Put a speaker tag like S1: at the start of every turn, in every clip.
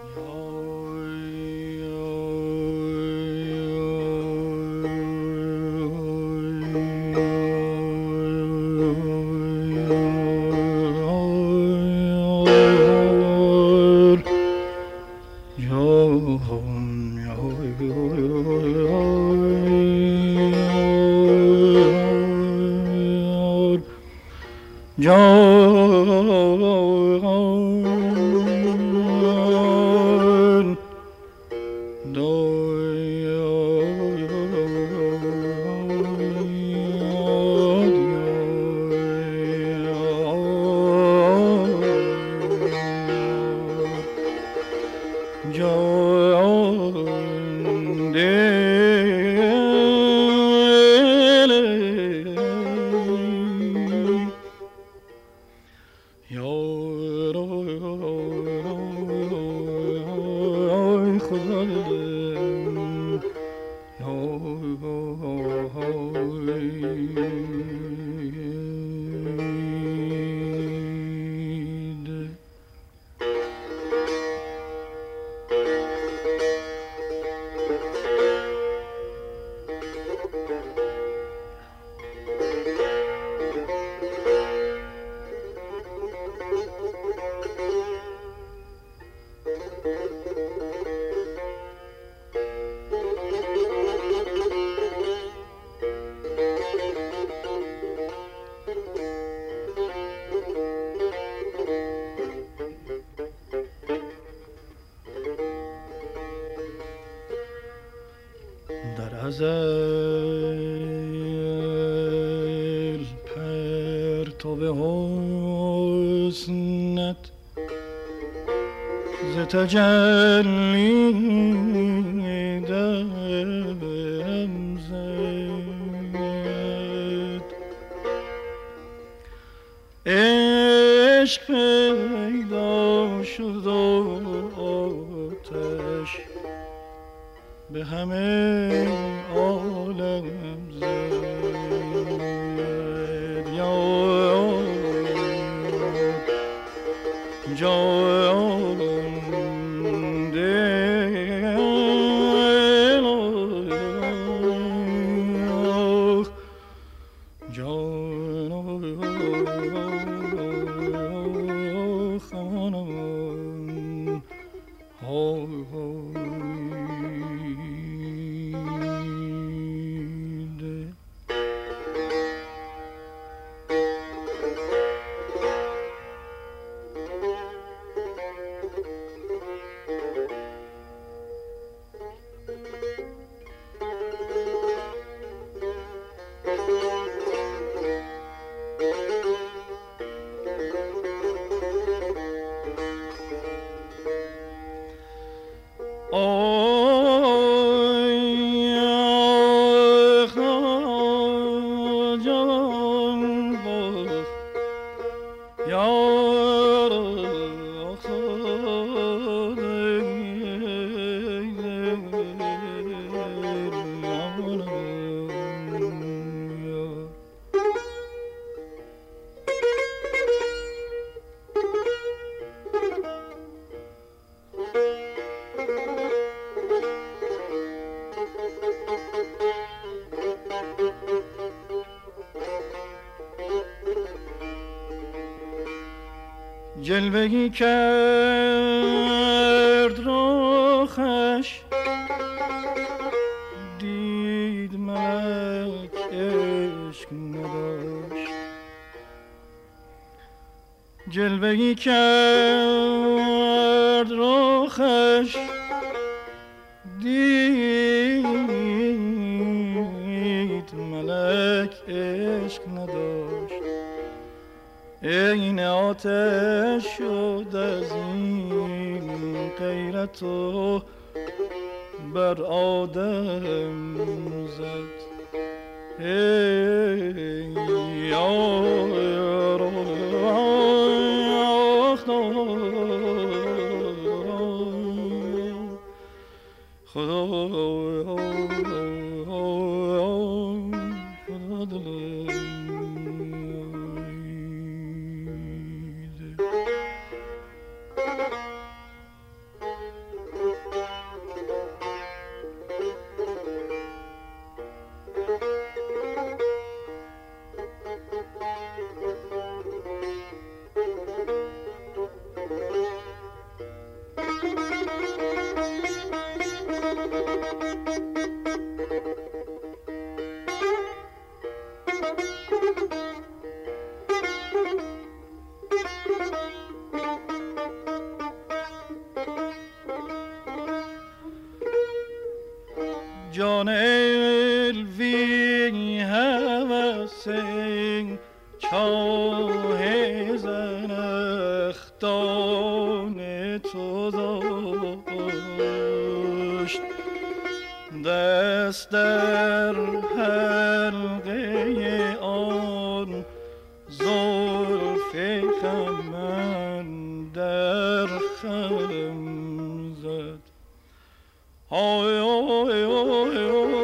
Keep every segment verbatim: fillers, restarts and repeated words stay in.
S1: در ازل پرتو حسنت ز تجلی دم زد عشق پیدا شد آتش به همه عالم زد یا جان دل جان خانم جلوه‌ای کرد رخش دید ملک عشق نداشت جلوه‌ای کرد رخش دید ملک عشق نداشت این آتش شد از این غیرت و بر آدم زد ای یار خدا جان الوی هوسین چاه زنختان تو داشت دست در حلقه آن زلف خمن در خم زد آی آی آی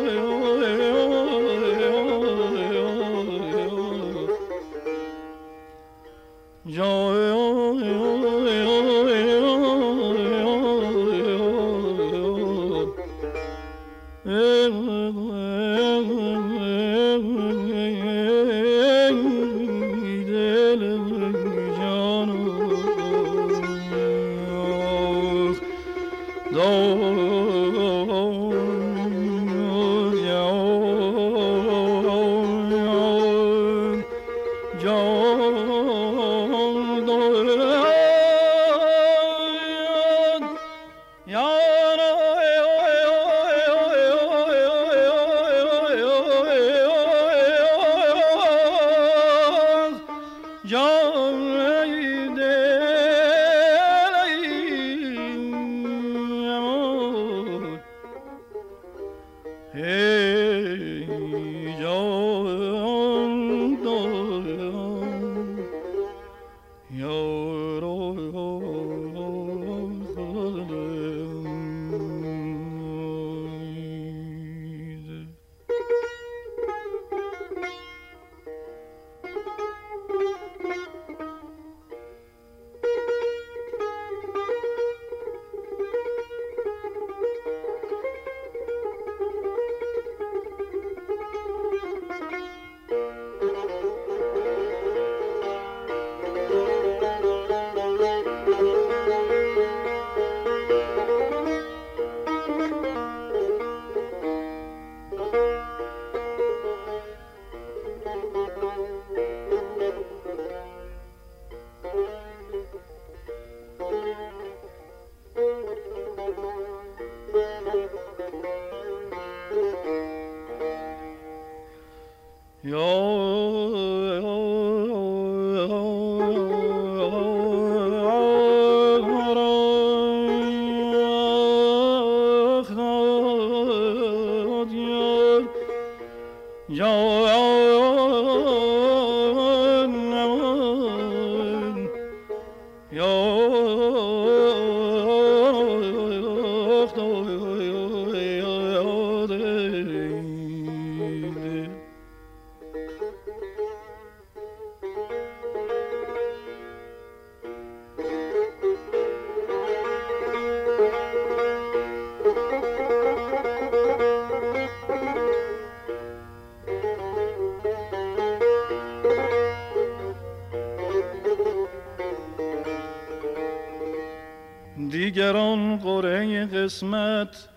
S1: دیگران قره قسمت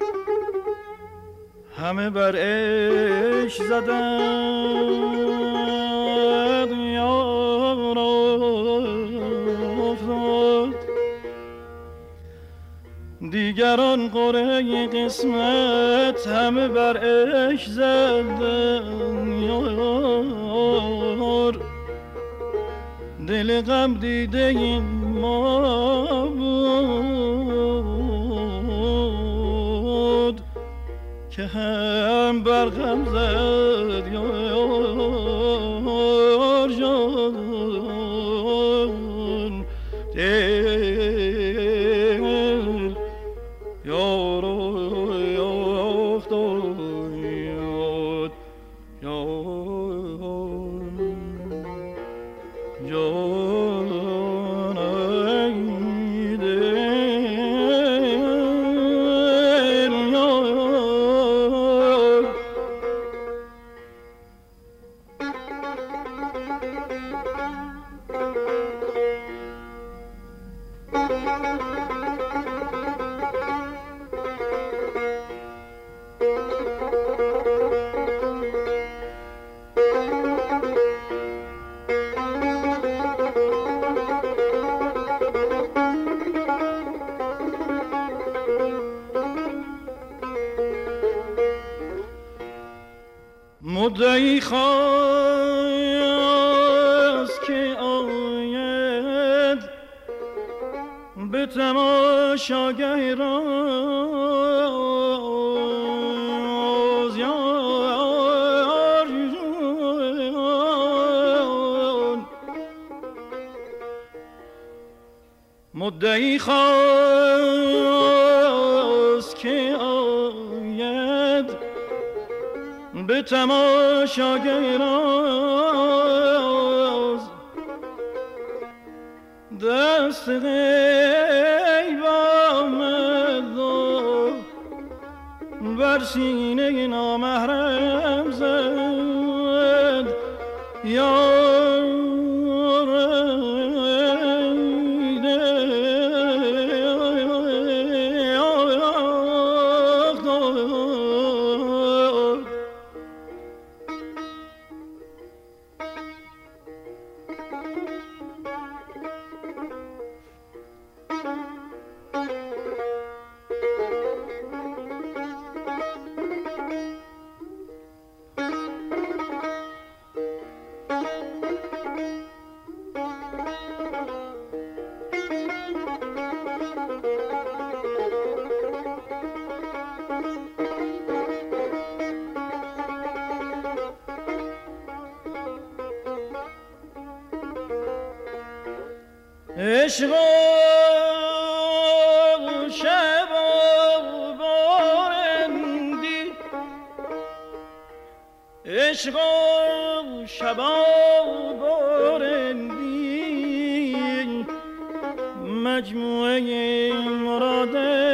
S1: همه بر عشق زدند یار افتاد دیگران قره قسمت همه بر عشق زدند یار دل غم دیده ما بود که هم بر غم زد یار جان دل یار افتاد یاد جان ای دل یار مدعی خواست که آید به تماشاگه راز یاریون، مدعی خواست که آید به تماشاگه راز، دست غیب آمد و بر سینه نامحرم زد. یا عشق و شب و بارندی، عشق و شب و بارندی، مجموعه مراد